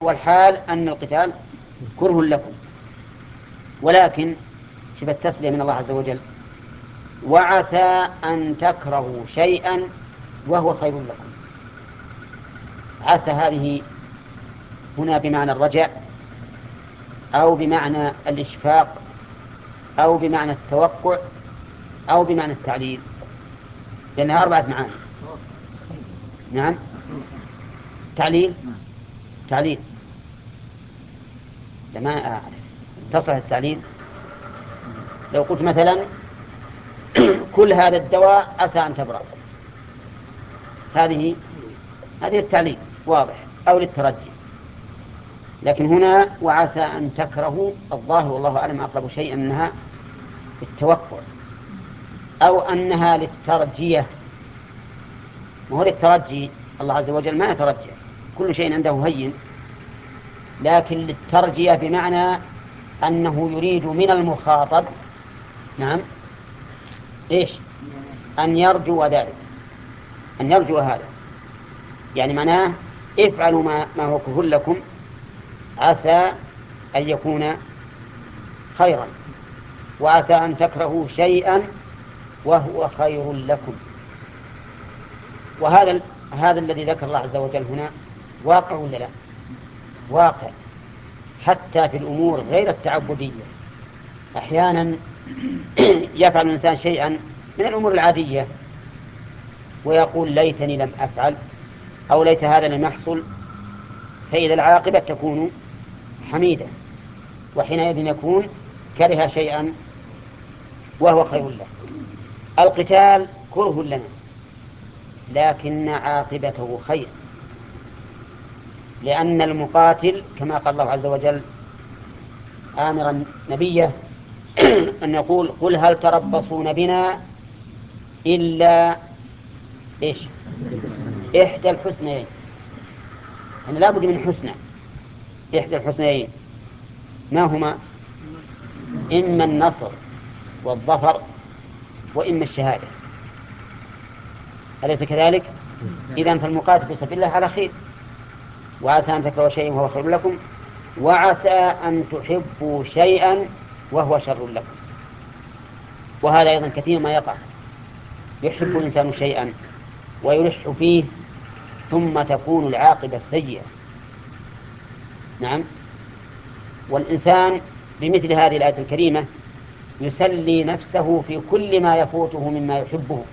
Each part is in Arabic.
والحال أن القتال كره لكم، ولكن شوف التسلية من الله عز وجل: وعسى أن تكرهوا شيئا وهو خير لكم. عسى هذه هنا بمعنى الرجاء، أو بمعنى الإشفاق، أو بمعنى التوقع، أو بمعنى التعليل، لأنها 4 معاني. نعم، تعليل. تعليل لما أعرف تصل التعليل. لو قلت مثلا كل هذا الدواء عسى أن تبرأ، هذه التعليل واضح، أو للترجي. لكن هنا وعسى أن تكرهوا، الظاهر والله أعلم أقرب شيء أنها للتوقع، أو أنها للترجية. وهو للترجي، الله عز وجل ما يترجى، كل شيء عنده هين، لكن للترجية بمعنى أنه يريد من المخاطب، نعم، إيش؟ أن يرجو ذلك، أن يرجو هذا، يعني معناه افعلوا ما هو كفر لكم، عسى أن يكون خيرا، وعسى أن تكرهوا شيئا وهو خير لكم. وهذا الذي ذكر الله عز وجل هنا واقع ولا لا؟ واقع، حتى في الأمور غير التعبدية. أحيانا يفعل الإنسان شيئا من الأمور العادية ويقول ليتني لم أفعل، أو ليت هذا لم يحصل، فإذا العاقبة تكون حميدة، وحينئذ يكون كره شيئا وهو خير له. القتال كره لنا، لكن عاقبته خير، لأن المقاتل كما قال الله عز وجل آمرا نبيه أن يقول: قل هل تربصون بنا إلا إيش؟ إحدى الحسنيين. يعني لا بد من حسنى، إحدى الحسنيين، ما هما؟ إما النصر والظفر، وإما الشهادة. أليس كذلك؟ إذن فالمقاتل في سبيل الله على خير. وعسى أن تكرهوا شيئا وهو خير لكم، وعسى أن تحبوا شيئا وهو شر لكم. وهذا أيضا كثير ما يقع، يحب الإنسان شيئا ويلح فيه ثم تكون العاقبة السيئة. نعم، والإنسان بمثل هذه الآية الكريمة يسلي نفسه في كل ما يفوته مما يحبه،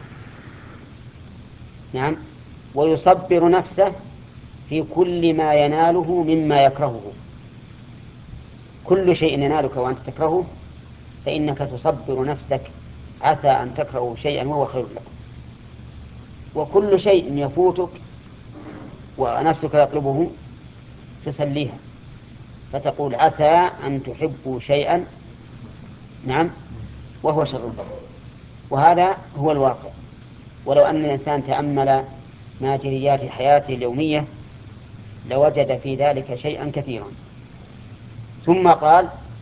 نعم، ويصبر نفسه في كل ما يناله مما يكرهه. كل شيء ينالك وأنت تكرهه فإنك تصبر نفسك، عسى أن تكرهوا شيئا وهو خير لكم. وكل شيء يفوتك ونفسك يطلبه تسليها، فتقول عسى أن تحبوا شيئا، نعم، وهو شر لكم. وهذا هو الواقع. ولو أن الإنسان تأمل ماجريات حياته اليومية لوجد في ذلك شيئا كثيرا. ثم قال: